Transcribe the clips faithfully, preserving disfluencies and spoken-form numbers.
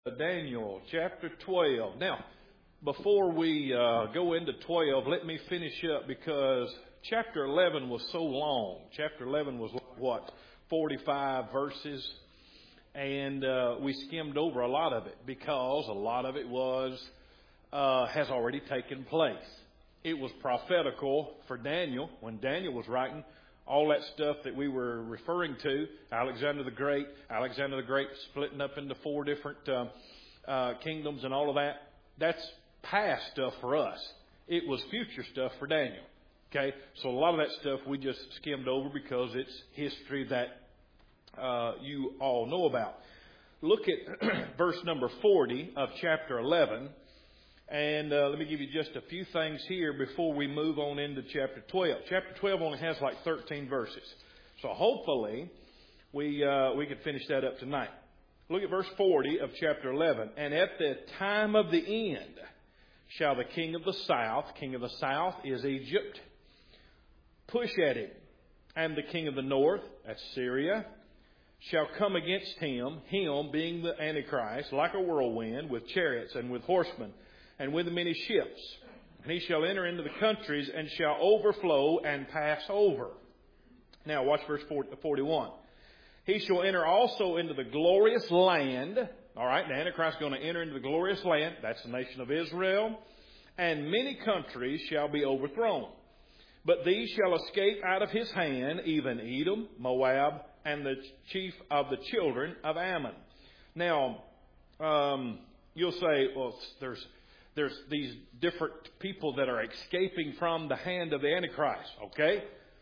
Daniel chapter twelve. Now, before we uh, go into twelve, let me finish up because chapter eleven was so long. Chapter eleven was what, forty-five verses, and uh, we skimmed over a lot of it because a lot of it was uh, has already taken place. It was prophetical for Daniel when Daniel was writing. All that stuff that we were referring to, Alexander the Great, Alexander the Great splitting up into four different uh, uh, kingdoms and all of that, that's past stuff for us. It was future stuff for Daniel. Okay, so a lot of that stuff we just skimmed over because it's history that uh, you all know about. Look at verse number forty of chapter eleven. And uh, let me give you just a few things here before we move on into chapter twelve. Chapter twelve only has like thirteen verses. So hopefully we uh, we can finish that up tonight. Look at verse forty of chapter eleven. And at the time of the end shall the king of the south, king of the south is Egypt, push at him. And the king of the north, that's Syria, shall come against him, him being the Antichrist, like a whirlwind, with chariots and with horsemen, and with many ships. And he shall enter into the countries and shall overflow and pass over. Now watch verse forty-one. He shall enter also into the glorious land. All right, the Antichrist is going to enter into the glorious land. That's the nation of Israel. And many countries shall be overthrown. But these shall escape out of his hand, even Edom, Moab, and the chief of the children of Ammon. Now, um, you'll say, well, there's There's these different people that are escaping from the hand of the Antichrist, okay?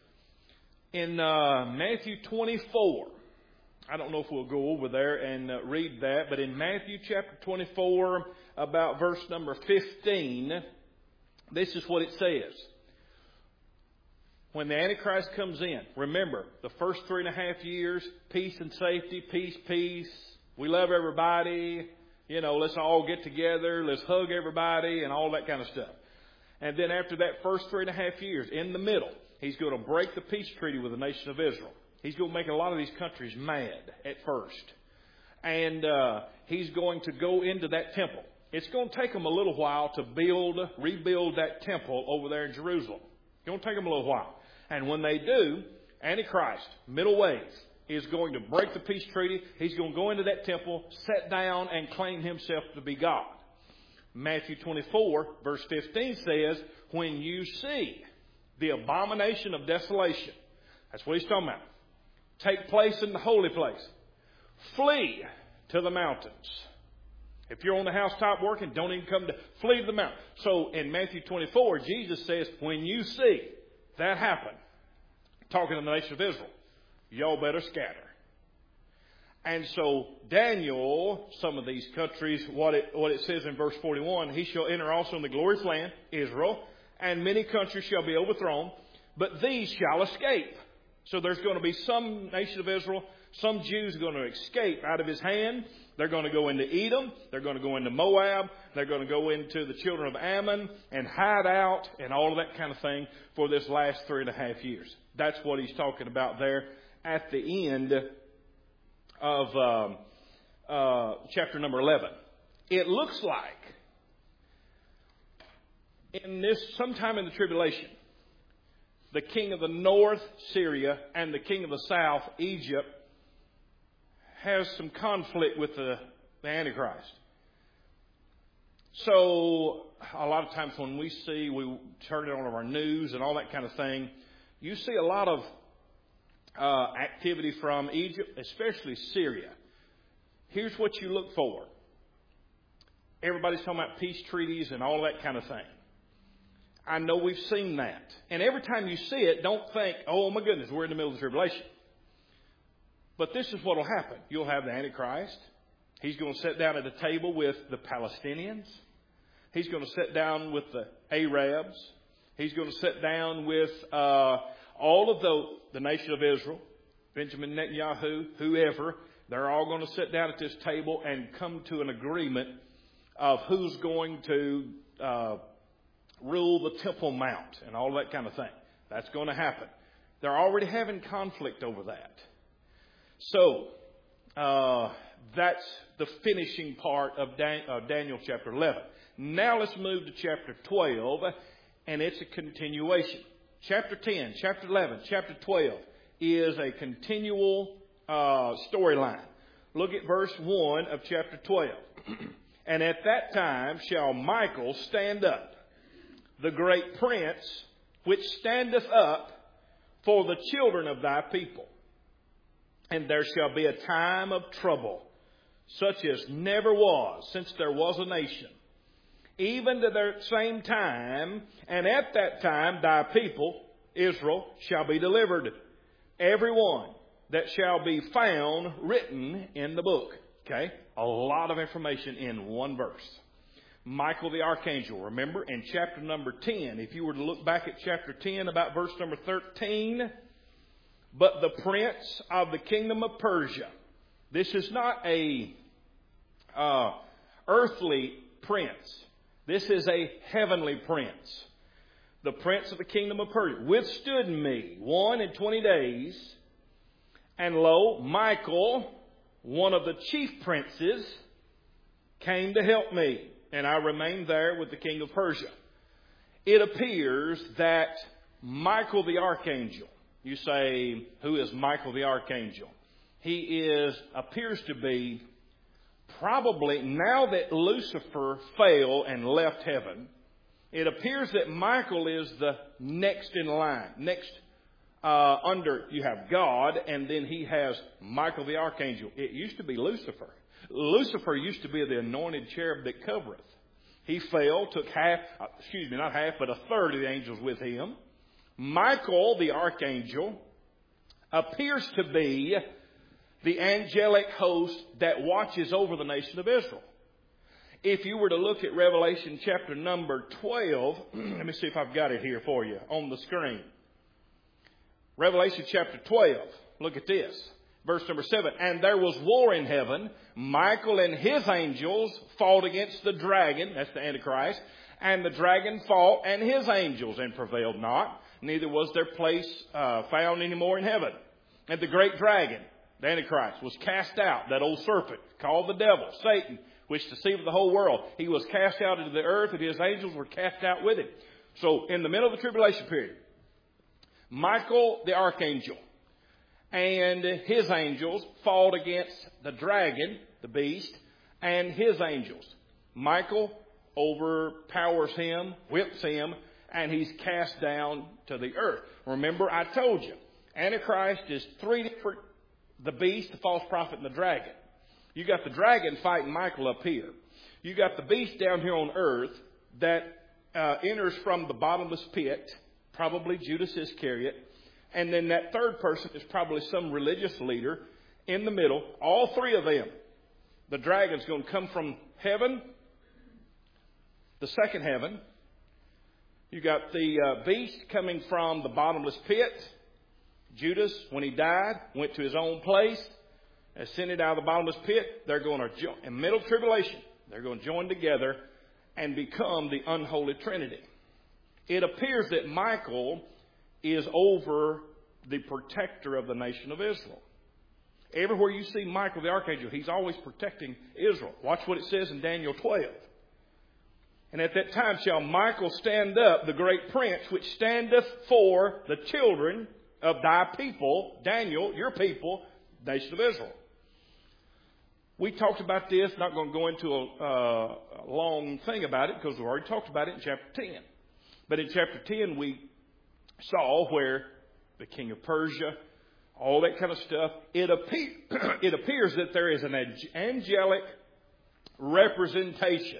In uh, Matthew twenty-four, I don't know if we'll go over there and uh, read that, but in Matthew chapter twenty-four, about verse number fifteen, this is what it says. When the Antichrist comes in, remember, the first three and a half years, peace and safety, peace, peace, we love everybody. You know, let's all get together, let's hug everybody and all that kind of stuff. And then after that first three and a half years, in the middle, he's going to break the peace treaty with the nation of Israel. He's going to make a lot of these countries mad at first. And uh, he's going to go into that temple. It's going to take him a little while to build, rebuild that temple over there in Jerusalem. It's going to take him a little while. And when they do, Antichrist, middle ways, is going to break the peace treaty. He's going to go into that temple, sit down, and claim himself to be God. Matthew twenty-four, verse fifteen says, when you see the abomination of desolation, that's what he's talking about, take place in the holy place, flee to the mountains. If you're on the housetop working, don't even come to, flee to the mountain. So in Matthew twenty-four, Jesus says, when you see that happen, talking to the nation of Israel, y'all better scatter. And so Daniel, some of these countries, what it, what it says in verse forty-one, he shall enter also in the glorious land, Israel, and many countries shall be overthrown, but these shall escape. So there's going to be some nation of Israel, some Jews are going to escape out of his hand. They're going to go into Edom. They're going to go into Moab. They're going to go into the children of Ammon and hide out and all of that kind of thing for this last three and a half years. That's what he's talking about there at the end of um, uh, chapter number eleven. It looks like in this, sometime in the tribulation, the king of the north, Syria, and the king of the south, Egypt, has some conflict with the, the Antichrist. So a lot of times when we see, we turn it on our news and all that kind of thing, you see a lot of Uh, activity from Egypt, especially Syria. Here's what you look for. Everybody's talking about peace treaties and all that kind of thing. I know we've seen that. And every time you see it, don't think, oh my goodness, we're in the middle of the tribulation. But this is what will happen. You'll have the Antichrist. He's going to sit down at a table with the Palestinians. He's going to sit down with the Arabs. He's going to sit down with uh, all of the, the nation of Israel, Benjamin Netanyahu, whoever. They're all going to sit down at this table and come to an agreement of who's going to uh, rule the Temple Mount and all that kind of thing. That's going to happen. They're already having conflict over that. So, uh, that's the finishing part of Dan- uh, Daniel chapter eleven. Now let's move to chapter twelve, and it's a continuation. Chapter ten, chapter eleven, chapter twelve is a continual uh, storyline. Look at verse one of chapter twelve. And at that time shall Michael stand up, the great prince, which standeth up for the children of thy people. And there shall be a time of trouble, such as never was since there was a nation, even to the same time, and at that time thy people, Israel, shall be delivered, every one that shall be found written in the book. Okay? A lot of information in one verse. Michael the archangel. Remember in chapter number ten, if you were to look back at chapter ten, about verse number thirteen, but the prince of the kingdom of Persia. This is not a uh, earthly prince. This is a heavenly prince. The prince of the kingdom of Persia withstood me one and twenty days. And lo, Michael, one of the chief princes, came to help me. And I remained there with the king of Persia. It appears that Michael the archangel, you say, who is Michael the archangel? He is, appears to be, probably, now that Lucifer fell and left heaven, it appears that Michael is the next in line. Next, uh, under, you have God, and then he has Michael the archangel. It used to be Lucifer. Lucifer used to be the anointed cherub that covereth. He fell, took half, excuse me, not half, but a third of the angels with him. Michael, the archangel, appears to be the angelic host that watches over the nation of Israel. If you were to look at Revelation chapter number twelve, let me see if I've got it here for you on the screen. Revelation chapter twelve, look at this. Verse number seven, and there was war in heaven. Michael and his angels fought against the dragon, that's the Antichrist, and the dragon fought and his angels and prevailed not. Neither was their place uh, found any more in heaven. And the great dragon, the Antichrist, was cast out, that old serpent called the devil, Satan, which deceived the whole world. He was cast out into the earth, and his angels were cast out with him. So in the middle of the tribulation period, Michael the archangel and his angels fought against the dragon, the beast, and his angels. Michael overpowers him, whips him, and he's cast down to the earth. Remember, I told you, Antichrist is three different, the beast, the false prophet, and the dragon. You got the dragon fighting Michael up here. You got the beast down here on earth that uh, enters from the bottomless pit, probably Judas Iscariot. And then that third person is probably some religious leader in the middle. All three of them. The dragon's going to come from heaven, the second heaven. You got the uh, beast coming from the bottomless pit. Judas, when he died, went to his own place, ascended out of the bottomless pit. They're going to join, in middle tribulation, they're going to join together and become the unholy trinity. It appears that Michael is over the protector of the nation of Israel. Everywhere you see Michael the archangel, he's always protecting Israel. Watch what it says in Daniel twelve. And at that time shall Michael stand up, the great prince, which standeth for the children of thy people, Daniel, your people, nation of Israel. We talked about this, not going to go into a, uh, a long thing about it because we already talked about it in chapter ten. But in chapter ten, we saw where the king of Persia, all that kind of stuff, it, appear, it appears that there is an angelic representation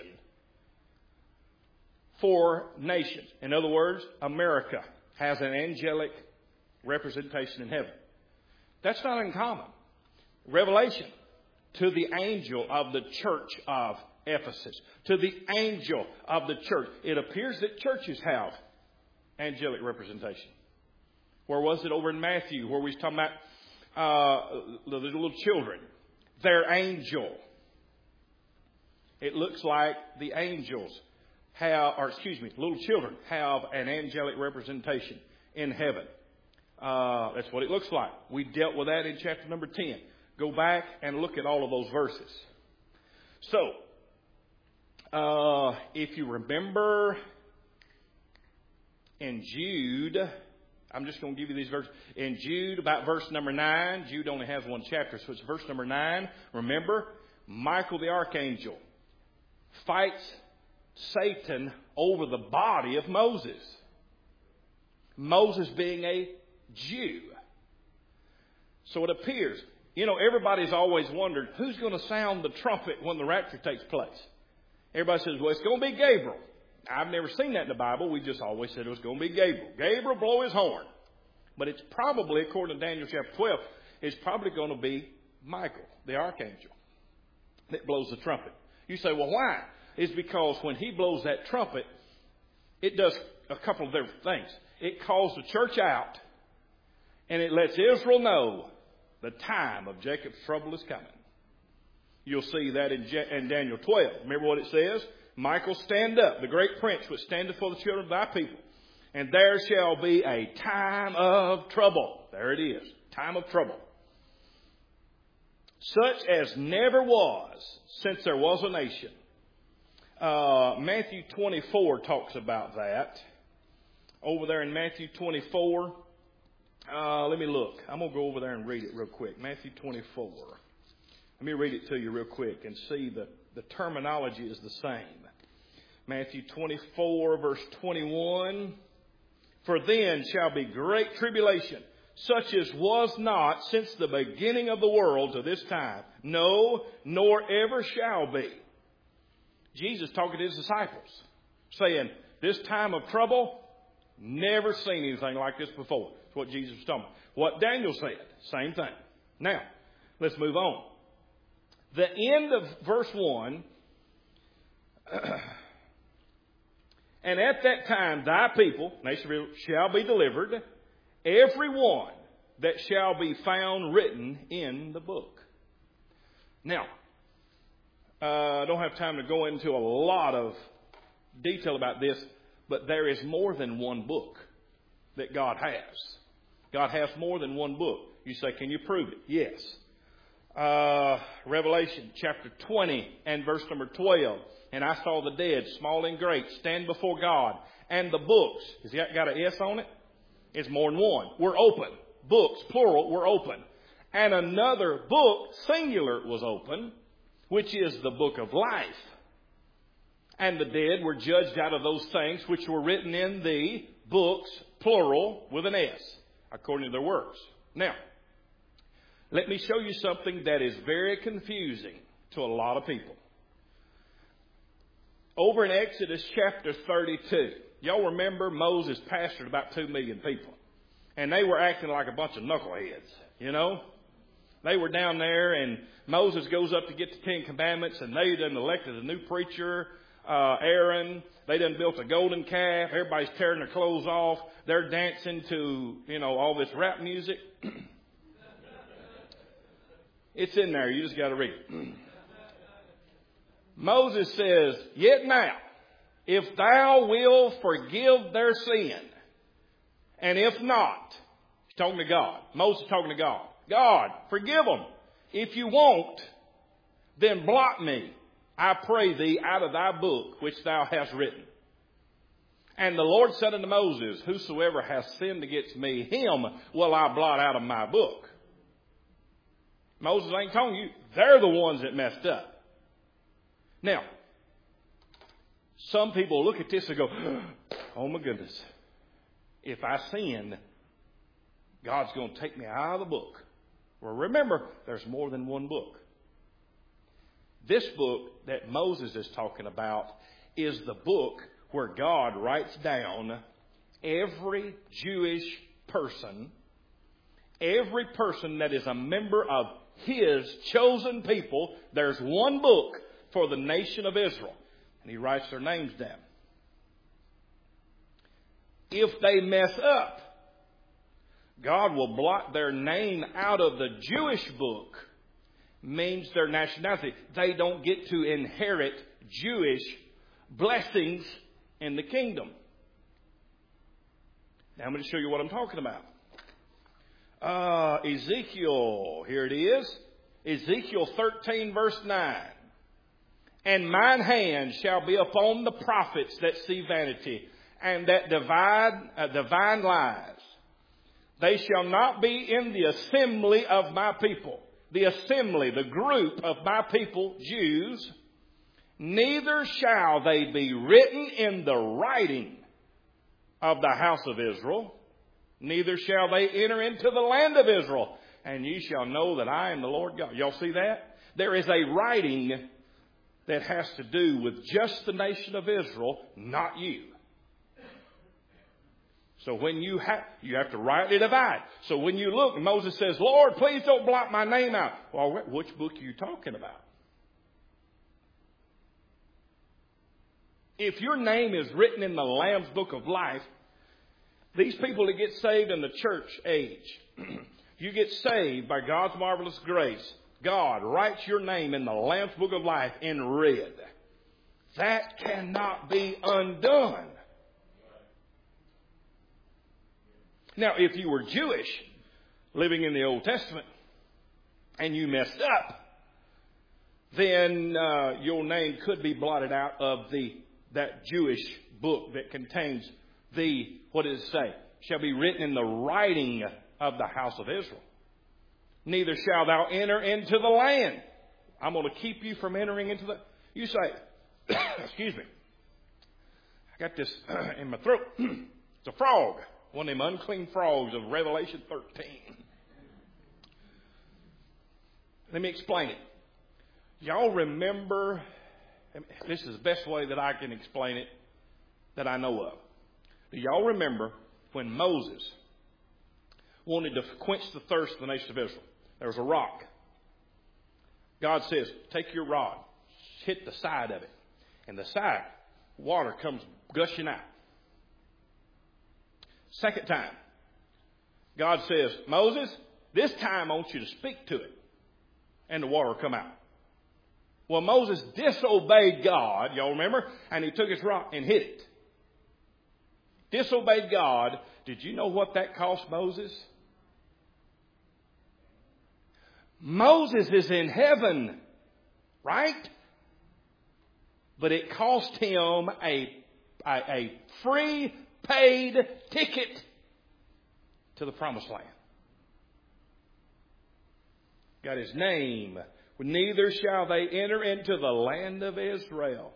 for nations. In other words, America has an angelic representation in heaven. That's not uncommon. Revelation, to the angel of the church of Ephesus, to the angel of the church. It appears that churches have angelic representation. Where was it? Over in Matthew, where we was talking about uh, the little children. Their angel. It looks like the angels have, or excuse me, little children have an angelic representation in heaven. Uh, that's what it looks like. We dealt with that in chapter number ten. Go back and look at all of those verses. So, uh, if you remember in Jude, I'm just going to give you these verses. In Jude, about verse number nine, Jude only has one chapter, so it's verse number nine. Remember, Michael the archangel fights Satan over the body of Moses. Moses being a Jew. So it appears, you know, everybody's always wondered, who's going to sound the trumpet when the rapture takes place? Everybody says, well, it's going to be Gabriel. I've never seen that in the Bible. We just always said it was going to be Gabriel. Gabriel blow his horn. But it's probably, according to Daniel chapter twelve, it's probably going to be Michael, the archangel, that blows the trumpet. You say, well, why? It's because when he blows that trumpet, it does a couple of different things. It calls the church out, and it lets Israel know the time of Jacob's trouble is coming. You'll see that in, Je- in Daniel twelve. Remember what it says? Michael, stand up, the great prince which standeth for the children of thy people. And there shall be a time of trouble. There it is. Time of trouble. Such as never was since there was a nation. Uh, Matthew twenty-four talks about that. Over there in Matthew twenty-four. Uh, let me look. I'm going to go over there and read it real quick. Matthew twenty-four. Let me read it to you real quick and see that the terminology is the same. Matthew twenty-four, verse twenty-one. For then shall be great tribulation, such as was not since the beginning of the world to this time, no, nor ever shall be. Jesus talking to his disciples, saying, this time of trouble, never seen anything like this before. That's what Jesus was talking about. What Daniel said, same thing. Now, let's move on. The end of verse one, and at that time thy people, nation of Israel, shall be delivered, every one that shall be found written in the book. Now, uh, I don't have time to go into a lot of detail about this, but there is more than one book that God has. God has more than one book. You say, can you prove it? Yes. Uh, Revelation chapter twenty and verse number twelve. And I saw the dead, small and great, stand before God. And the books, has it got an S on it? It's more than one. We're open. Books, plural, were open. And another book, singular, was open, which is the book of life. And the dead were judged out of those things which were written in the books, plural, with an S, according to their works. Now, let me show you something that is very confusing to a lot of people. Over in Exodus chapter thirty-two, y'all remember Moses pastored about two million people. And they were acting like a bunch of knuckleheads, you know. They were down there, and Moses goes up to get the Ten Commandments, and they done elected a new preacher, uh, Aaron. They done built a golden calf. Everybody's tearing their clothes off. They're dancing to, you know, all this rap music. It's in there. You just got to read it. Moses says, yet now, if thou wilt forgive their sin, and if not, he's talking to God. Moses is talking to God. God, forgive them. If you won't, then blot me, I pray thee, out of thy book which thou hast written. And the Lord said unto Moses, whosoever hath sinned against me, him will I blot out of my book. Moses ain't telling you, they're the ones that messed up. Now, some people look at this and go, oh my goodness, if I sin, God's going to take me out of the book. Well, remember, there's more than one book. This book that Moses is talking about is the book where God writes down every Jewish person, every person that is a member of His chosen people. There's one book for the nation of Israel. And He writes their names down. If they mess up, God will blot their name out of the Jewish book. Means their nationality. They don't get to inherit Jewish blessings in the kingdom. Now I'm going to show you what I'm talking about. Uh, Ezekiel, here it is. Ezekiel thirteen verse nine. And mine hand shall be upon the prophets that see vanity and that divide, uh, divine lies. They shall not be in the assembly of my people. The assembly, the group of my people, Jews. Neither shall they be written in the writing of the house of Israel. Neither shall they enter into the land of Israel. And ye shall know that I am the Lord God. Y'all see that? There is a writing that has to do with just the nation of Israel, not you. So when you have, you have to rightly divide. So when you look, Moses says, Lord, please don't blot my name out. Well, which book are you talking about? If your name is written in the Lamb's Book of Life, these people that get saved in the church age, you get saved by God's marvelous grace. God writes your name in the Lamb's Book of Life in red. That cannot be undone. Now, if you were Jewish, living in the Old Testament, and you messed up, then uh, your name could be blotted out of the that Jewish book that contains the, what does it say? Shall be written in the writing of the house of Israel. Neither shalt thou enter into the land. I'm going to keep you from entering into the... You say, excuse me, I got this in my throat. It's a frog. One of them unclean frogs of Revelation thirteen. Let me explain it. Y'all remember, this is the best way that I can explain it that I know of. Do y'all remember when Moses wanted to quench the thirst of the nation of Israel? There was a rock. God says, take your rod, hit the side of it. And the side, water comes gushing out. Second time, God says, Moses, this time I want you to speak to it. And the water will come out. Well, Moses disobeyed God, y'all remember? And he took his rock and hit it. Disobeyed God. Did you know what that cost Moses? Moses is in heaven, right? But it cost him a, a, a free paid ticket to the promised land. Got his name. Neither shall they enter into the land of Israel.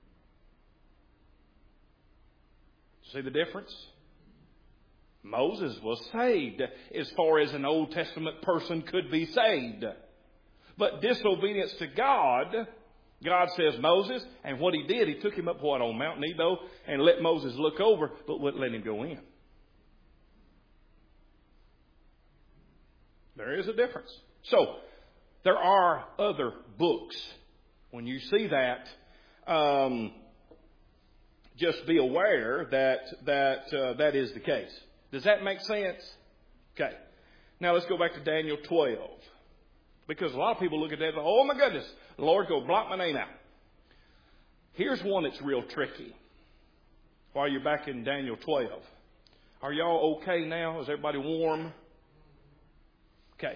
See the difference? Moses was saved as far as an Old Testament person could be saved. But disobedience to God, God says Moses, and what he did, he took him up what, on Mount Nebo and let Moses look over, but wouldn't let him go in. There is a difference. So, there are other books. When you see that, um, just be aware that that uh, that is the case. Does that make sense? Okay. Now let's go back to Daniel twelve. Because a lot of people look at that and go, oh my goodness, the Lord go blot my name out. Here's one that's real tricky. While you're back in Daniel twelve. Are y'all okay now? Is everybody warm? Okay.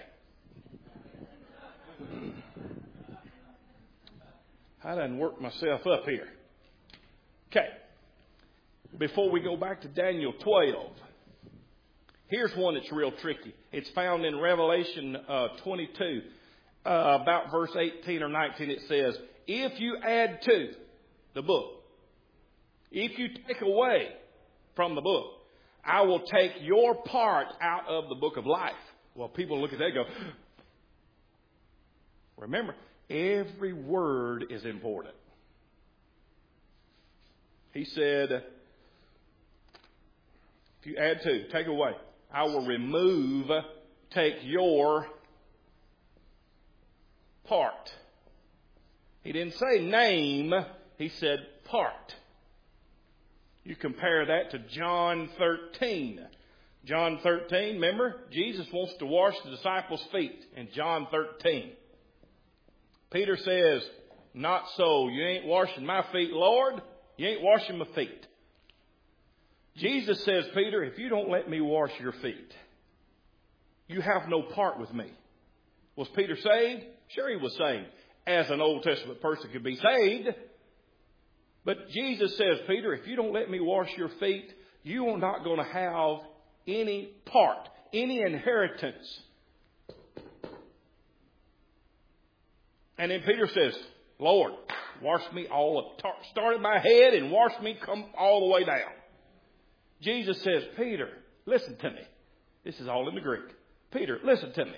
I done worked myself up here. Okay. Before we go back to Daniel twelve, here's one that's real tricky. It's found in Revelation uh, twenty-two, uh, about verse eighteen or nineteen. It says, if you add to the book, if you take away from the book, I will take your part out of the book of life. Well, people look at that and go, remember, every word is important. He said, if you add to, take away, I will remove, take your part. He didn't say name, he said part. You compare that to John thirteen. John thirteen, remember? Jesus wants to wash the disciples' feet in John thirteen. Peter says, not so. You ain't washing my feet, Lord. You ain't washing my feet. Jesus says, Peter, if you don't let me wash your feet, you have no part with me. Was Peter saved? Sure, he was saved. As an Old Testament person could be saved. But Jesus says, Peter, if you don't let me wash your feet, you are not going to have any part, any inheritance. And then Peter says, Lord, wash me all up. Start at my head and wash me come all the way down. Jesus says, Peter, listen to me. This is all in the Greek. Peter, listen to me.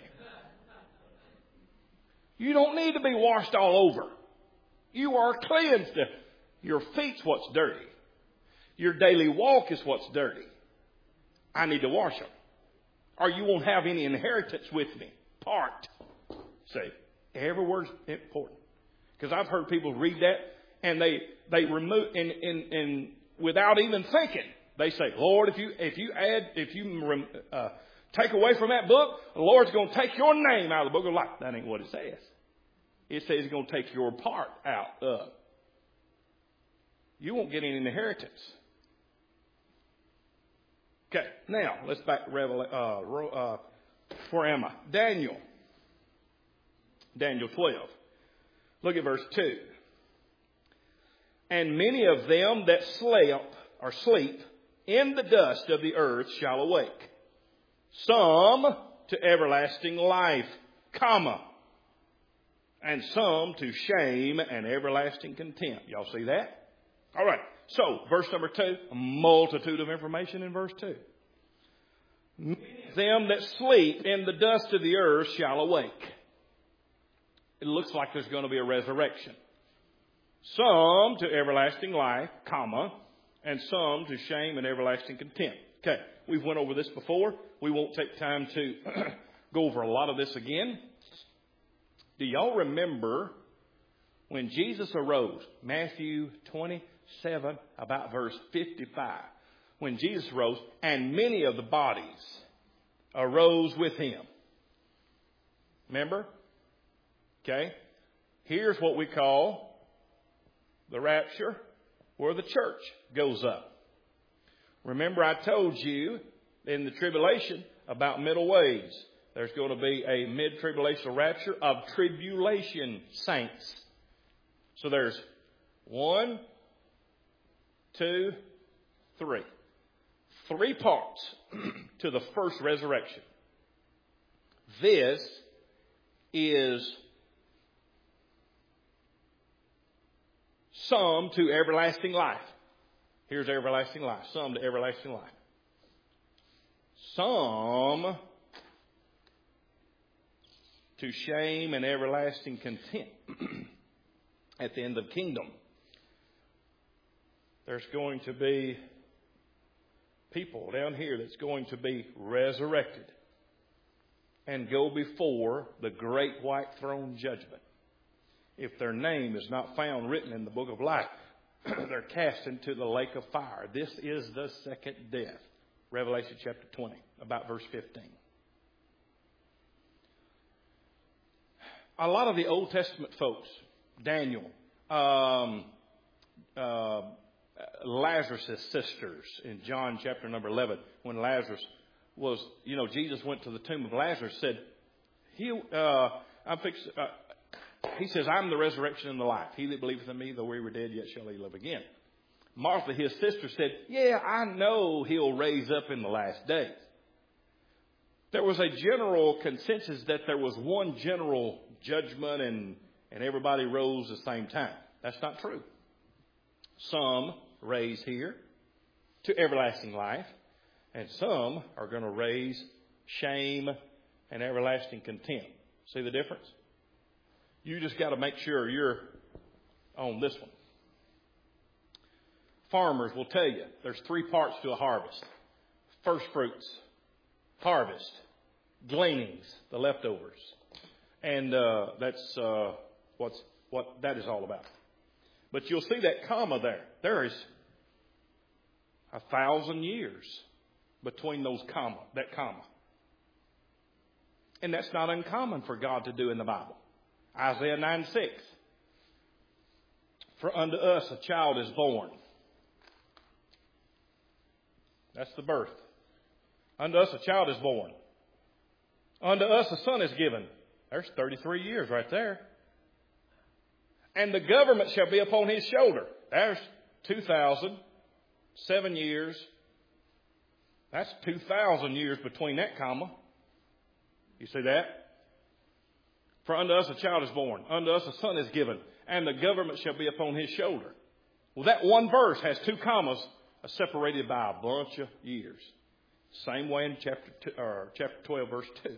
You don't need to be washed all over. You are cleansed. Your feet's what's dirty. Your daily walk is what's dirty. I need to wash them. Or you won't have any inheritance with me. Part. See, every word's important. Because I've heard people read that and they they remove and, and, and without even thinking, they say, Lord, if you if you add if you uh, take away from that book, the Lord's going to take your name out of the book of life. That ain't what it says. It says He's going to take your part out of. You won't get any inheritance. Okay, now let's back to Revelation. Uh, uh, where am I? Daniel. Daniel twelve. Look at verse two. And many of them that slept or sleep in the dust of the earth shall awake. Some to everlasting life, comma, and some to shame and everlasting contempt. Y'all see that? All right. So, verse number two, a multitude of information in verse two. Them that sleep in the dust of the earth shall awake. It looks like there's going to be a resurrection. Some to everlasting life, comma, and some to shame and everlasting contempt. Okay, we've went over this before. We won't take time to go over a lot of this again. Do y'all remember when Jesus arose? Matthew twenty-seven, about verse fifty-five. When Jesus arose, and many of the bodies arose with him. Remember? Okay. Here's what we call the rapture, where the church goes up. Remember, I told you in the tribulation about middle ways. There's going to be a mid-tribulational rapture of tribulation saints. So there's one, two, three. Three parts to the first resurrection. This is some to everlasting life. Here's everlasting life. Some to everlasting life. Some to shame and everlasting contempt at the end of the kingdom. There's going to be people down here that's going to be resurrected and go before the great white throne judgment. If their name is not found written in the book of life, they're cast into the lake of fire. This is the second death. Revelation chapter twenty, about verse fifteen. A lot of the Old Testament folks, Daniel, um, uh, Lazarus' sisters in John chapter number eleven, when Lazarus was, you know, Jesus went to the tomb of Lazarus, said, he, uh, I'm fix, uh, he says, I'm the resurrection and the life. He that believeth in me, though we were dead, yet shall he live again. Martha, his sister, said, yeah, I know he'll raise up in the last days. There was a general consensus that there was one general judgment and, and everybody rose at the same time. That's not true. Some raise here to everlasting life, and some are going to raise shame and everlasting contempt. See the difference? You just got to make sure you're on this one. Farmers will tell you there's three parts to a harvest. First fruits, harvest, gleanings, the leftovers. And uh, that's uh, what's what that is all about. But you'll see that comma there. There is a thousand years between those comma, that comma. And that's not uncommon for God to do in the Bible. Isaiah nine six. For unto us a child is born. That's the birth. Unto us a child is born. Unto us a son is given. There's thirty-three years right there. And the government shall be upon his shoulder. There's two thousand, seven years. That's two thousand years between that comma. You see that? For unto us a child is born, unto us a son is given, and the government shall be upon his shoulder. Well, that one verse has two commas separated by a bunch of years. Same way in chapter two, or chapter twelve, verse two.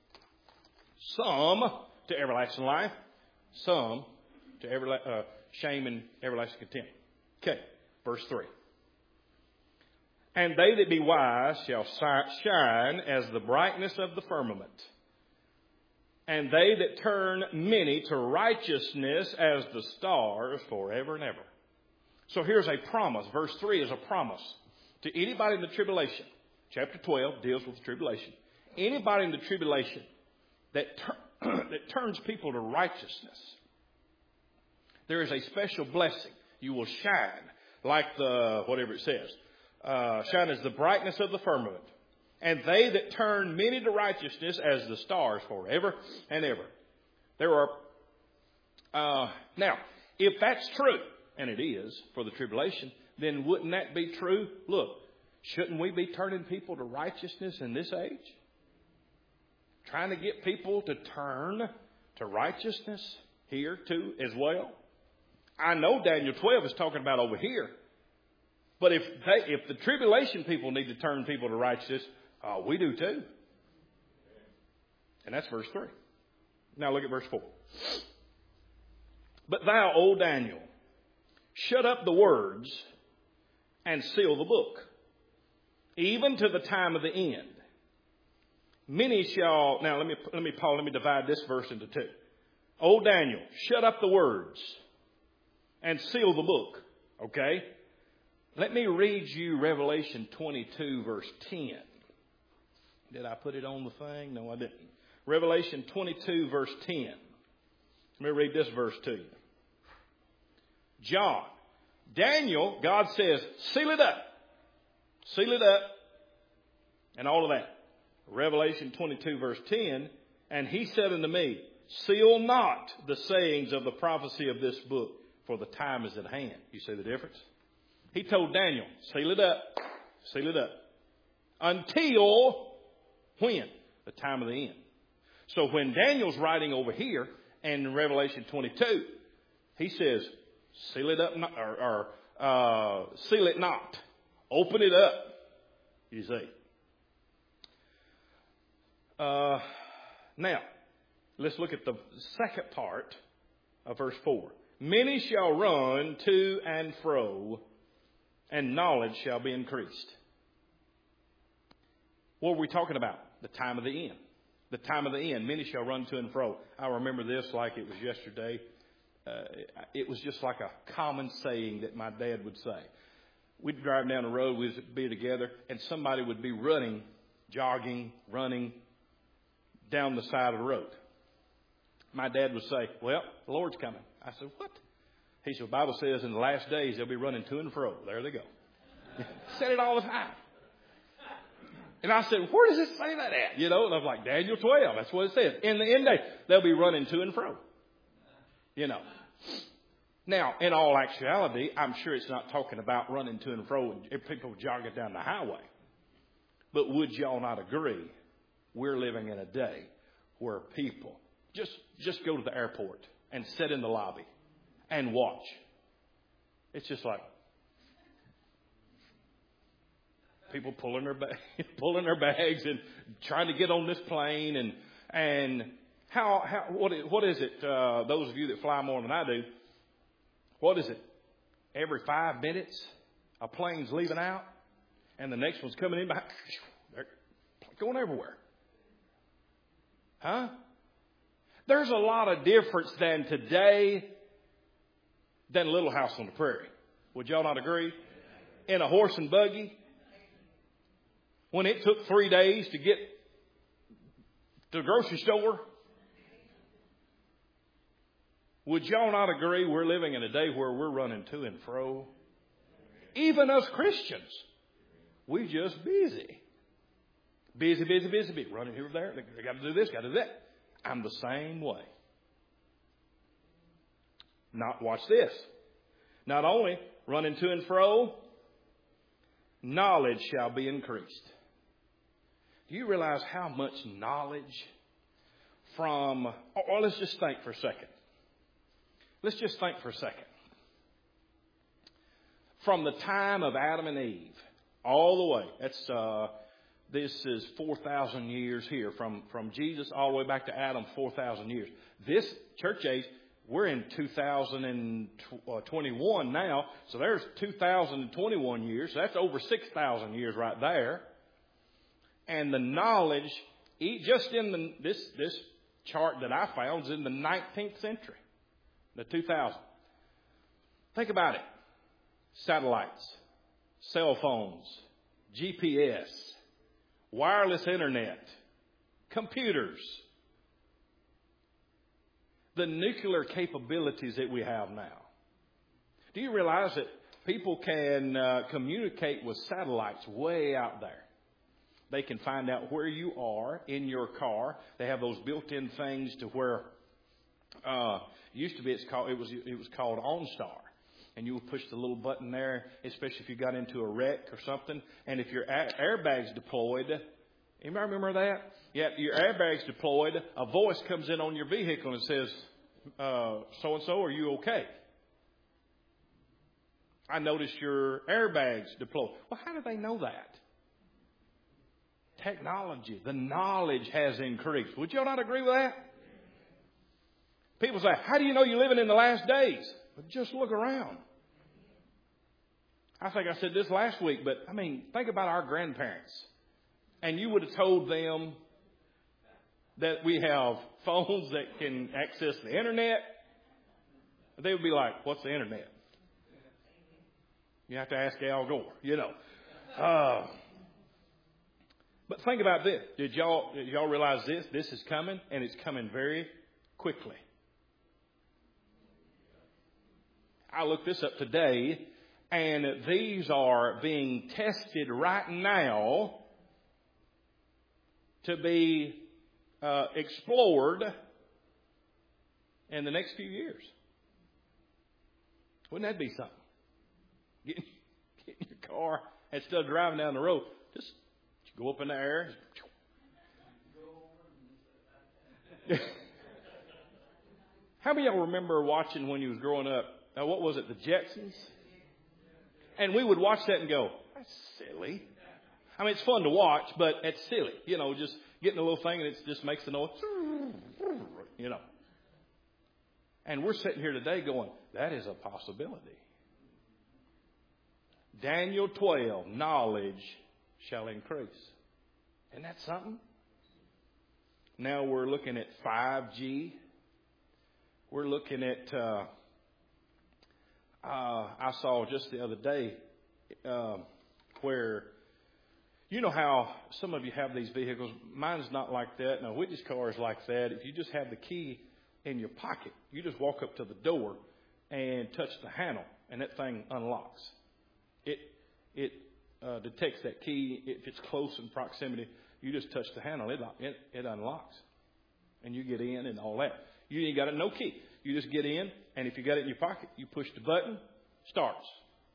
Some to everlasting life, some to everla- uh, shame and everlasting contempt. Okay, verse three. And they that be wise shall shine as the brightness of the firmament. And they that turn many to righteousness as the stars forever and ever. So here's a promise. Verse three is a promise to anybody in the tribulation. Chapter twelve deals with the tribulation. Anybody in the tribulation that, tur- that turns people to righteousness, there is a special blessing. You will shine like the, whatever it says, uh, shine as the brightness of the firmament. And they that turn many to righteousness as the stars forever and ever. There are, uh, now, if that's true, and it is for the tribulation, then wouldn't that be true? Look, shouldn't we be turning people to righteousness in this age? Trying to get people to turn to righteousness here too as well? I know Daniel twelve is talking about over here. But if they, if the tribulation people need to turn people to righteousness, uh, we do too. And that's verse three. Now look at verse four. But thou, O Daniel, shut up the words and seal the book, even to the time of the end. Many shall, now let me, let me, Paul, let me divide this verse into two. O Daniel, shut up the words and seal the book. Okay? Let me read you Revelation twenty-two, verse ten. Did I put it on the thing? No, I didn't. Revelation twenty-two, verse ten. Let me read this verse to you. John. Daniel, God says, seal it up. Seal it up. And all of that. Revelation twenty-two, verse ten. And he said unto me, seal not the sayings of the prophecy of this book, for the time is at hand. You see the difference? He told Daniel, seal it up. Seal it up. Until when? The time of the end. So when Daniel's writing over here in Revelation twenty-two, he says, seal it up, or, or uh, seal it not. Open it up. You see. Uh, now, let's look at the second part of verse four. Many shall run to and fro, and knowledge shall be increased. What are we talking about? The time of the end. The time of the end. Many shall run to and fro. I remember this like it was yesterday. Uh, it was just like a common saying that my dad would say. We'd drive down the road, we'd be together, and somebody would be running, jogging, running down the side of the road. My dad would say, well, the Lord's coming. I said, what? He said, the Bible says in the last days they'll be running to and fro. There they go. Said it all the time. And I said, where does it say that at? You know, and I was like, Daniel twelve. That's what it says. In the end day, they'll be running to and fro. You know. Now, in all actuality, I'm sure it's not talking about running to and fro and people jogging down the highway. But would y'all not agree? We're living in a day where people just, just go to the airport and sit in the lobby and watch. It's just like people pulling their ba- pulling their bags and trying to get on this plane, and and how how what is, what is it? Uh, those of you that fly more than I do, what is it? Every five minutes, a plane's leaving out, and the next one's coming in behind. They're going everywhere, huh? There's a lot of difference than today than Little House on the Prairie. Would y'all not agree? In a horse and buggy, when it took three days to get to the grocery store. Would y'all not agree we're living in a day where we're running to and fro? Even us Christians, we just busy. Busy, busy, busy, busy. Running here or there. They got to do this, got to do that. I'm the same way. Not, watch this. Not only running to and fro, knowledge shall be increased. Do you realize how much knowledge from, or let's just think for a second. Let's just think for a second. From the time of Adam and Eve, all the way, that's, uh, this is four thousand years here. From, from Jesus all the way back to Adam, four thousand years. This church age, we're in two thousand twenty-one now, so there's two thousand twenty-one years. So that's over six thousand years right there. And the knowledge, just in the, this, this chart that I found is in the nineteenth century, the two thousand. Think about it. Satellites, cell phones, G P S, wireless internet, computers, the nuclear capabilities that we have now. Do you realize that people can uh, communicate with satellites way out there? They can find out where you are in your car. They have those built-in things to where uh, used to be it's called it was it was called OnStar, and you would push the little button there, especially if you got into a wreck or something. And if your airbag's deployed, anybody remember that? Yeah, your airbag's deployed. A voice comes in on your vehicle and says, uh, "So and so, are you okay? I noticed your airbag's deployed." Well, how do they know that? Technology, the knowledge has increased. Would you not agree with that? People say, "How do you know you're living in the last days?" Well, just look around. I think I said this last week, but I mean, think about our grandparents. And you would have told them that we have phones that can access the internet. They would be like, "What's the internet?" You have to ask Al Gore, you know. Uh, But think about this. Did y'all, did y'all realize this? This is coming, and it's coming very quickly. I looked this up today, and these are being tested right now to be uh, explored in the next few years. Wouldn't that be something? Get, get in your car and instead of driving down the road, just go up in the air. How many of y'all remember watching when you was growing up? Uh, what was it, the Jetsons? And we would watch that and go, "That's silly." I mean, it's fun to watch, but it's silly. You know, just getting a little thing and it just makes the noise. You know. And we're sitting here today going, that is a possibility. Daniel twelve, knowledge shall increase. Isn't that something? Now we're looking at five G. We're looking at, uh, uh, I saw just the other day uh, where, you know how some of you have these vehicles. Mine's not like that. No, Whitney's car is like that. If you just have the key in your pocket, you just walk up to the door and touch the handle, and that thing unlocks. It, it, Uh, detects that key. If it's close in proximity, you just touch the handle, it, it it unlocks, and you get in and all that. You ain't got it, no key. You just get in, and if you got it in your pocket, you push the button, starts.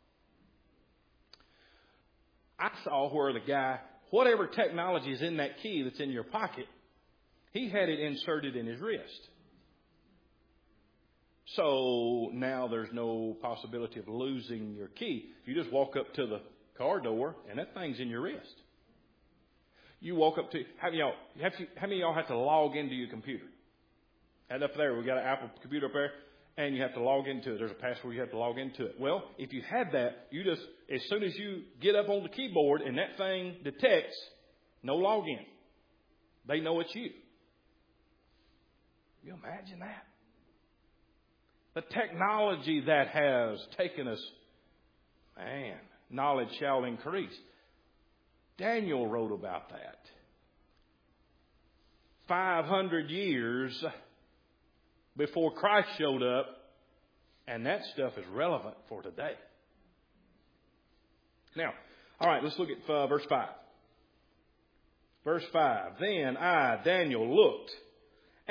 I saw where the guy, whatever technology is in that key that's in your pocket, he had it inserted in his wrist. So now there's no possibility of losing your key. You just walk up to the car door, and that thing's in your wrist. You walk up to, have y'all, have you, how many of y'all have to log into your computer? And up there, we got an Apple computer up there, and you have to log into it. There's a password you have to log into it. Well, if you had that, you just, as soon as you get up on the keyboard and that thing detects no login, they know it's you. Can you imagine that? The technology that has taken us, man, knowledge shall increase. Daniel wrote about that. five hundred years before Christ showed up, and that stuff is relevant for today. Now, all right, let's look at uh, verse five. Verse five. Then I, Daniel, looked,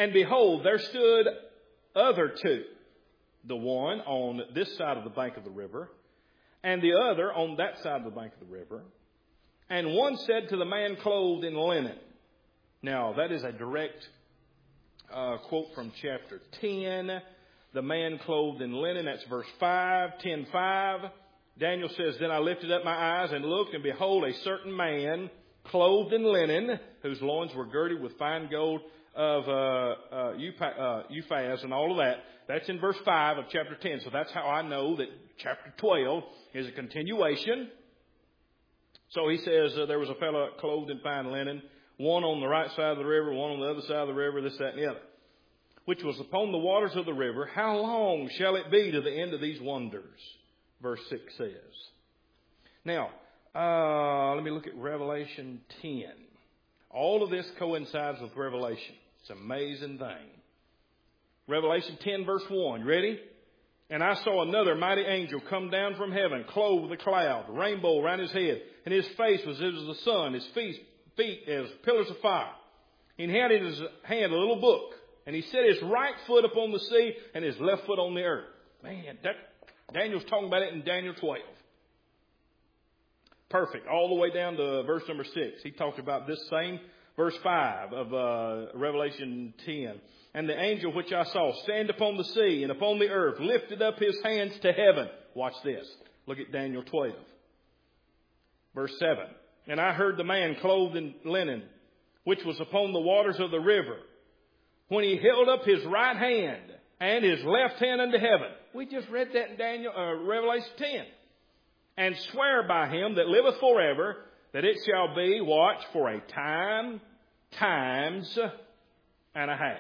And behold, there stood other two, the one on this side of the bank of the river, and the other on that side of the bank of the river. And one said to the man clothed in linen. Now, that is a direct uh, quote from chapter ten. The man clothed in linen, that's verse five, ten five. Daniel says, Then I lifted up my eyes and looked, and behold, a certain man clothed in linen, whose loins were girded with fine gold of uh, uh, Uphaz and all of that. That's in verse five of chapter ten. So that's how I know that chapter twelve is a continuation. So he says uh, there was a fellow clothed in fine linen, one on the right side of the river, one on the other side of the river, this, that, and the other, which was upon the waters of the river. How long shall it be to the end of these wonders? Verse six says. Now, uh, let me look at Revelation ten. All of this coincides with Revelation. It's an amazing thing. Revelation ten verse one. Ready? And I saw another mighty angel come down from heaven, clothed with a cloud, a rainbow around his head, and his face was as the sun, his feet, feet as pillars of fire. He had in his hand a little book, and he set his right foot upon the sea and his left foot on the earth. Man, that, Daniel's talking about it in Daniel twelve. Perfect. All the way down to verse number six. He talked about this same verse five of uh, Revelation ten. And the angel which I saw stand upon the sea and upon the earth lifted up his hands to heaven. Watch this. Look at Daniel twelve. Verse seven. And I heard the man clothed in linen, which was upon the waters of the river, when he held up his right hand and his left hand unto heaven. We just read that in Daniel, uh, Revelation ten. And swear by him that liveth forever, that it shall be, watch, for a time, times, and a half.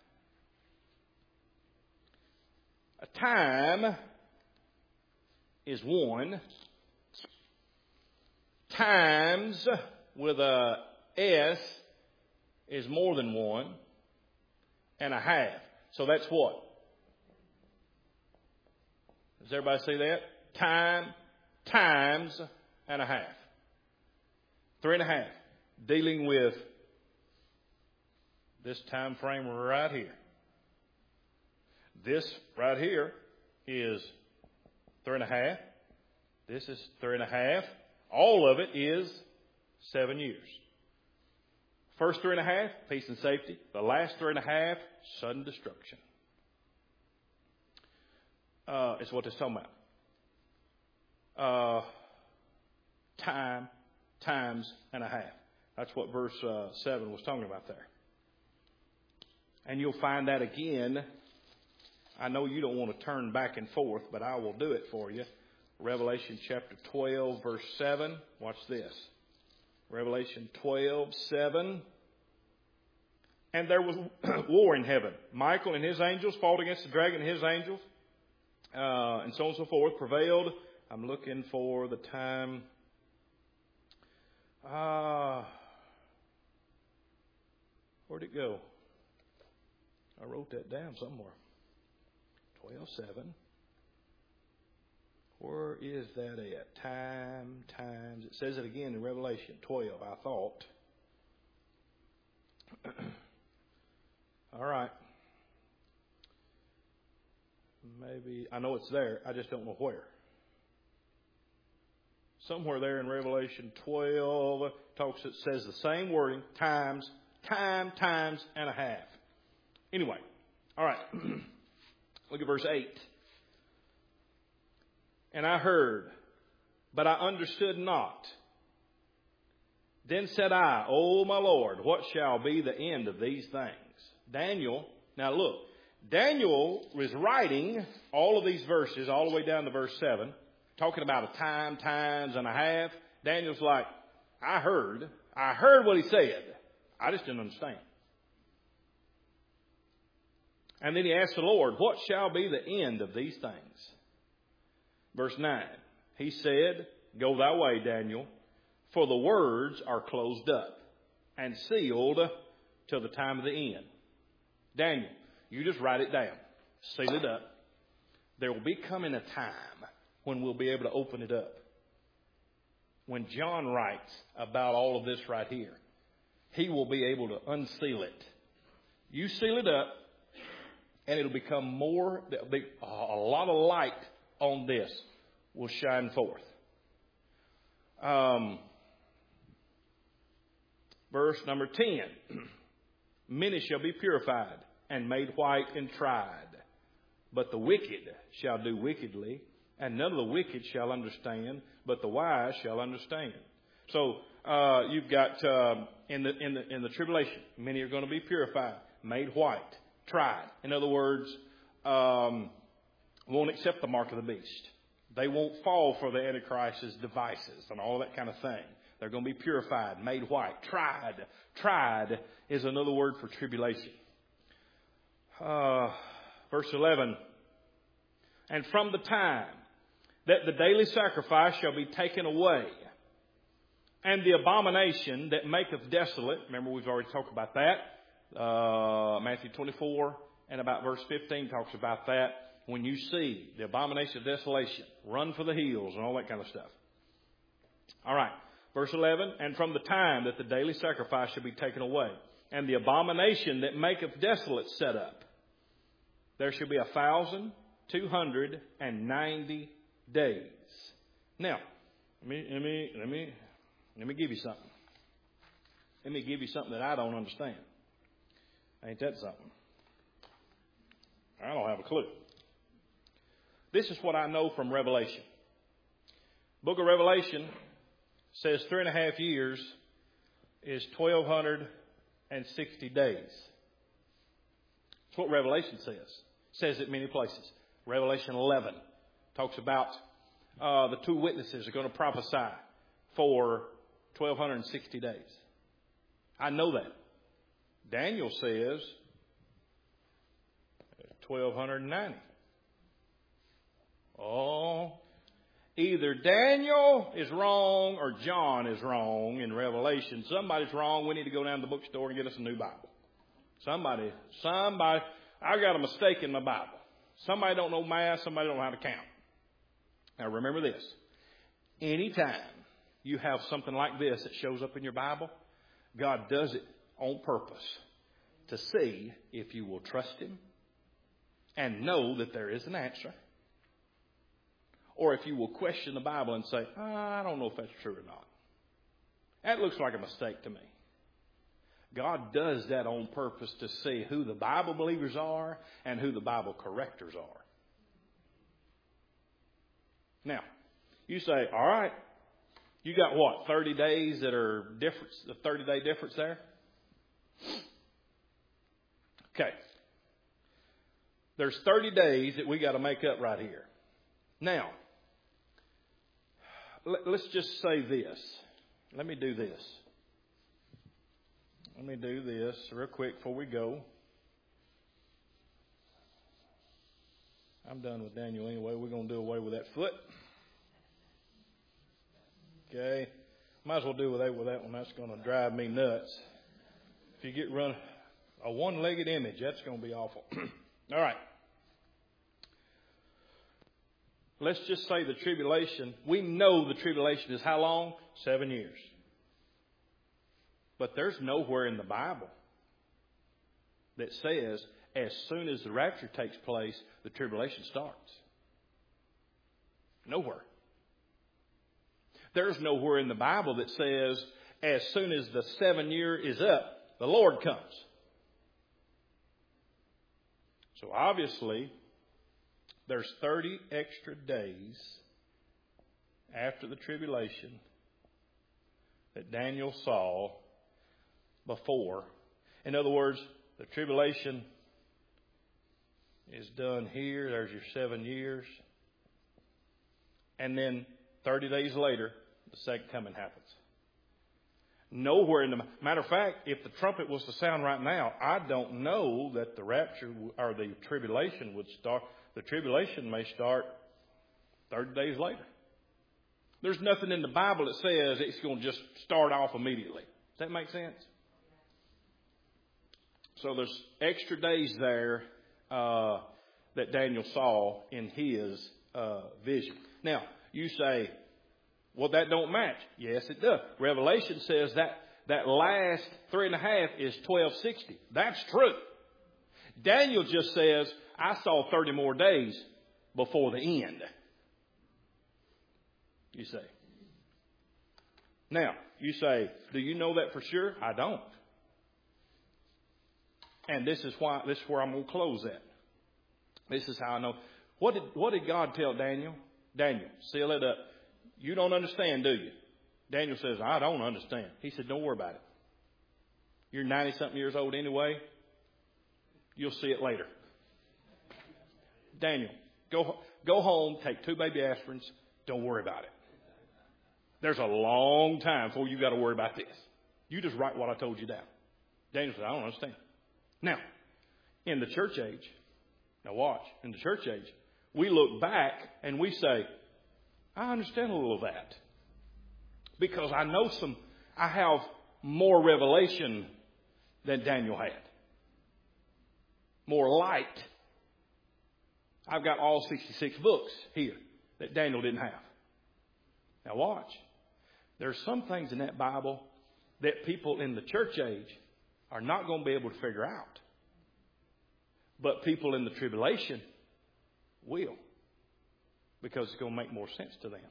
A time is one. Times with a S is more than one. And a half. So that's what? Does everybody see that? Time, times, and a half. Three and a half. Dealing with this time frame right here. This right here is three and a half. This is three and a half. All of it is seven years. First three and a half, peace and safety. The last three and a half, sudden destruction. Uh, it's what it's talking about. Uh, time, times, and a half. That's what verse uh, seven was talking about there. And you'll find that again. I know you don't want to turn back and forth, but I will do it for you. Revelation chapter twelve, verse seven. Watch this. Revelation twelve, seven. And there was war in heaven. Michael and his angels fought against the dragon and his angels. Uh, and so on and so forth. Prevailed. I'm looking for the time. Ah, uh, where'd it go? I wrote that down somewhere. twelve, seven. Where is that at? Time, times. It says it again in Revelation twelve, I thought. All right. Maybe, I know it's there. I just don't know where. Somewhere there in Revelation twelve, talks, it says the same wording, times, time, times, and a half. Anyway, all right. Look at verse eight. And I heard, but I understood not. Then said I, O my Lord, what shall be the end of these things? Daniel, now look, Daniel was writing all of these verses all the way down to verse seven, talking about a time, times, and a half. Daniel's like, I heard, I heard what he said. I just didn't understand. And then he asked the Lord, what shall be the end of these things? Verse nine, he said, go thy way, Daniel, for the words are closed up and sealed till the time of the end. Daniel, you just write it down, seal it up. There will be coming a time when we'll be able to open it up. When John writes about all of this right here, he will be able to unseal it. You seal it up, and it'll become more, there'll be a lot of light on this will shine forth. Um, verse number ten. Many shall be purified and made white and tried. But the wicked shall do wickedly, and none of the wicked shall understand, but the wise shall understand. So uh, you've got uh, in the in the in the tribulation, many are going to be purified, made white, tried. In other words, um, won't accept the mark of the beast. They won't fall for the Antichrist's devices and all that kind of thing. They're going to be purified, made white, tried. Tried is another word for tribulation. Uh, verse eleven. And from the time that the daily sacrifice shall be taken away, and the abomination that maketh desolate, remember we've already talked about that. Uh, Matthew twenty-four and about verse fifteen talks about that. When you see the abomination of desolation, run for the hills and all that kind of stuff. All right. Verse eleven, and from the time that the daily sacrifice shall be taken away, and the abomination that maketh desolate set up, there shall be a thousand two hundred and ninety days. Now, let me let me let me let me give you something. Let me give you something that I don't understand. Ain't that something? I don't have a clue. This is what I know from Revelation. Book of Revelation says three and a half years is twelve hundred and sixty days. That's what Revelation says. It says it many places. Revelation eleven talks about uh, the two witnesses are going to prophesy for twelve hundred and sixty days. I know that. Daniel says twelve hundred and ninety. Oh, either Daniel is wrong or John is wrong in Revelation. Somebody's wrong. We need to go down to the bookstore and get us a new Bible. Somebody, somebody, I got a mistake in my Bible. Somebody don't know math. Somebody don't know how to count. Now remember this. Anytime you have something like this that shows up in your Bible, God does it on purpose to see if you will trust Him and know that there is an answer. Or if you will question the Bible and say, oh, I don't know if that's true or not. That looks like a mistake to me. God does that on purpose to see who the Bible believers are and who the Bible correctors are. Now, you say, all right, you got what, thirty days that are difference, the thirty-day difference there? Okay. There's thirty days that we got to make up right here. Now, let's just say this. Let me do this. Let me do this real quick before we go. I'm done with Daniel anyway. We're going to do away with that foot. Okay. Might as well do away with that one. That's going to drive me nuts. If you get run a one-legged image, that's going to be awful. All right. Let's just say the tribulation. We know the tribulation is how long? Seven years. But there's nowhere in the Bible that says as soon as the rapture takes place, the tribulation starts. Nowhere. There's nowhere in the Bible that says as soon as the seven year is up, the Lord comes. So obviously, there's thirty extra days after the tribulation that Daniel saw before. In other words, the tribulation is done here. There's your seven years. And then thirty days later, the second coming happens. Nowhere in the matter of fact, if the trumpet was to sound right now, I don't know that the rapture or the tribulation would start. The tribulation may start thirty days later. There's nothing in the Bible that says it's going to just start off immediately. Does that make sense? So there's extra days there uh, that Daniel saw in his uh, vision. Now, you say, well, that don't match. Yes, it does. Revelation says that that last three and a half is twelve sixty. That's true. Daniel just says, I saw thirty more days before the end. You say. Now, you say, do you know that for sure? I don't. And this is why, this is where I'm going to close at. This is how I know. What did, what did God tell Daniel? Daniel, seal it up. You don't understand, do you? Daniel says, I don't understand. He said, don't worry about it. You're ninety-something years old anyway. You'll see it later. Daniel, go, go home, take two baby aspirins. Don't worry about it. There's a long time before you got to worry about this. You just write what I told you down. Daniel said, I don't understand. Now, in the church age, now watch, in the church age, we look back and we say, I understand a little of that. Because I know some, I have more revelation than Daniel had. More light. I've got all sixty-six books here that Daniel didn't have. Now watch. There's some things in that Bible that people in the church age are not going to be able to figure out. But people in the tribulation will. Because it's going to make more sense to them.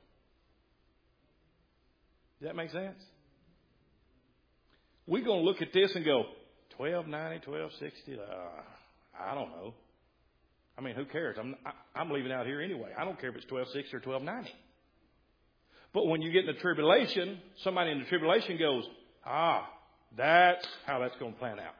Does that make sense? We're going to look at this and go, twelve ninety, twelve sixty, uh, I don't know. I mean, who cares? I'm, I, I'm leaving out here anyway. I don't care if it's twelve sixty or twelve ninety. But when you get in the tribulation, somebody in the tribulation goes, ah, that's how that's going to plan out.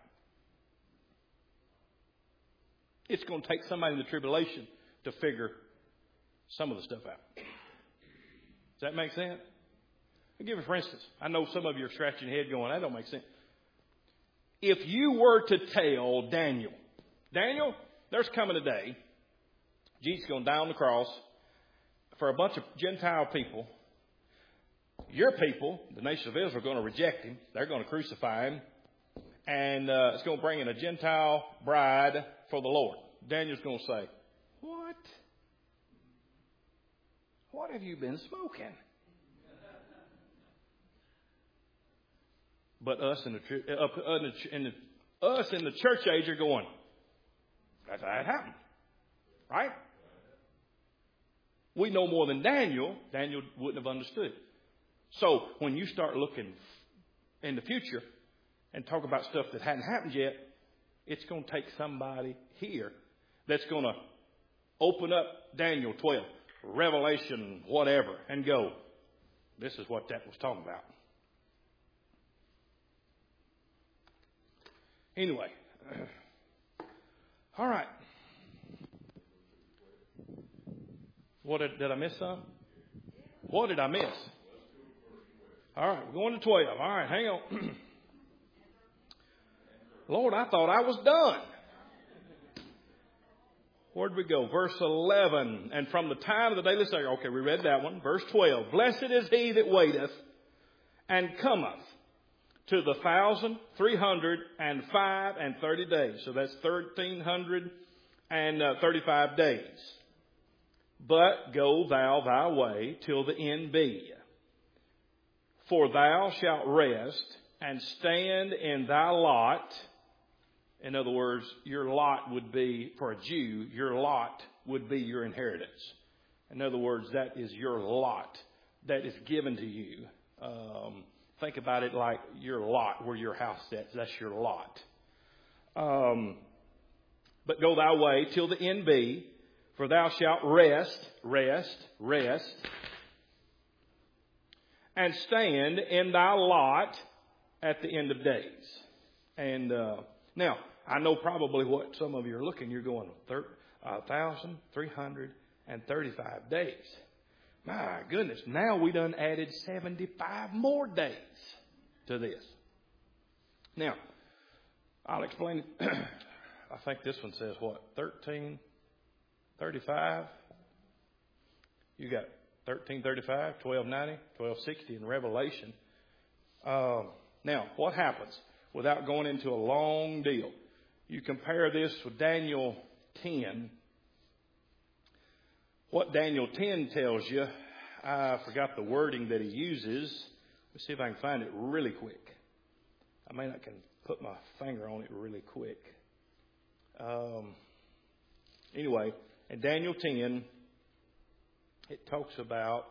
It's going to take somebody in the tribulation to figure some of the stuff out. Does that make sense? I'll give you for instance. I know some of you are scratching your head going, that don't make sense. If you were to tell Daniel, Daniel, there's coming a day, Jesus is going to die on the cross for a bunch of Gentile people. Your people, the nation of Israel, are going to reject him. They're going to crucify him. And uh, it's going to bring in a Gentile bride for the Lord. Daniel's going to say, what? What have you been smoking? But us in the, uh, in the us in the church age are going, that's how it happened. Right? We know more than Daniel. Daniel wouldn't have understood. So when you start looking in the future and talk about stuff that hadn't happened yet, it's going to take somebody here that's going to open up Daniel twelve, Revelation, whatever, and go, this is what that was talking about. Anyway, all right. What did, did I miss some? What did I miss? All right, we're going to twelve. All right, hang on. Lord, I thought I was done. Where'd we go? Verse eleven. And from the time of the day, let's say, okay, we read that one. Verse twelve. Blessed is he that waiteth and cometh to the thousand three hundred and five and thirty days. So that's thirteen hundred and thirty-five days. But go thou thy way till the end be. For thou shalt rest and stand in thy lot. In other words, your lot would be, for a Jew, your lot would be your inheritance. In other words, that is your lot that is given to you. Um, think about it like your lot, where your house sits. That's your lot. Um, but go thy way till the end be. For thou shalt rest, rest, rest, and stand in thy lot at the end of days. And uh, now, I know probably what some of you are looking. You're going, one thousand three hundred thirty-five days. My goodness, now we done added seventy-five more days to this. Now, I'll explain it. I think this one says what? thirteen thirty-five. You got thirteen thirty-five, twelve ninety, twelve sixty in Revelation. Um, now, what happens without going into a long deal? You compare this with Daniel ten. What Daniel ten tells you, I forgot the wording that he uses. Let's see if I can find it really quick. I may not can put my finger on it really quick. Um, anyway, in Daniel ten, it talks about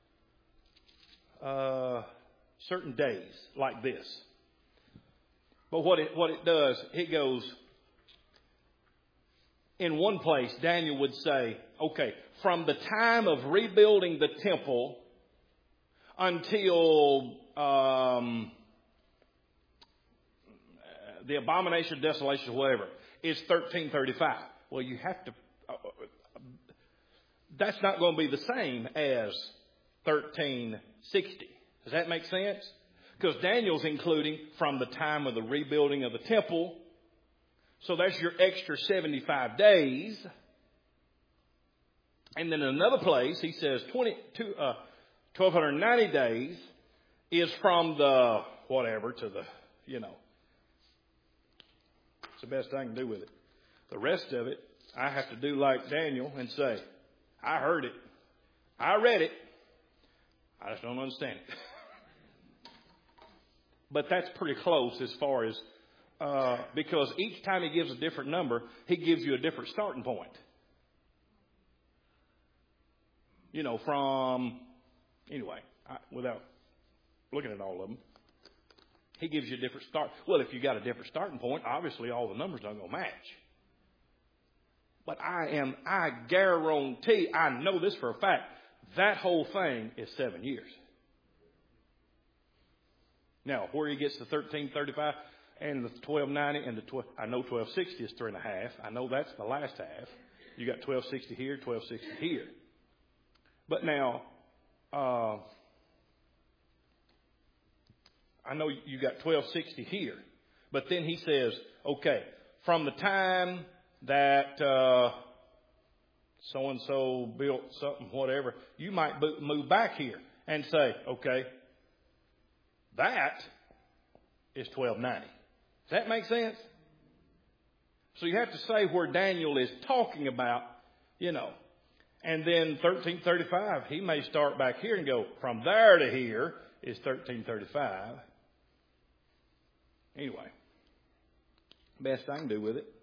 uh, certain days like this. But what it what it does, it goes, in one place, Daniel would say, okay, from the time of rebuilding the temple until um, the abomination of desolation, whatever, is thirteen thirty-five. Well, you have to, uh, that's not going to be the same as thirteen sixty. Does that make sense? Because Daniel's including from the time of the rebuilding of the temple. So that's your extra seventy-five days. And then in another place, he says twenty-two, uh, twelve ninety days is from the whatever to the, you know. It's the best I can do with it. The rest of it, I have to do like Daniel and say, I heard it. I read it. I just don't understand it. But that's pretty close as far as, uh, because each time he gives a different number, he gives you a different starting point. You know, from, anyway, I, without looking at all of them, he gives you a different start. Well, if you got a different starting point, obviously all the numbers aren't going to match. But I am, I guarantee, I know this for a fact, that whole thing is seven years. Now, where he gets the thirteen thirty-five and the twelve ninety and the twelve, I know twelve sixty is three and a half. I know that's the last half. You got twelve sixty here, twelve sixty here. But now, uh, I know you got twelve sixty here. But then he says, okay, from the time that uh, so-and-so built something, whatever, you might move back here and say, okay, that is twelve ninety. Does that make sense? So you have to say where Daniel is talking about, you know. And then thirteen thirty-five, he may start back here and go, from there to here is thirteen thirty-five. Anyway, best I can do with it.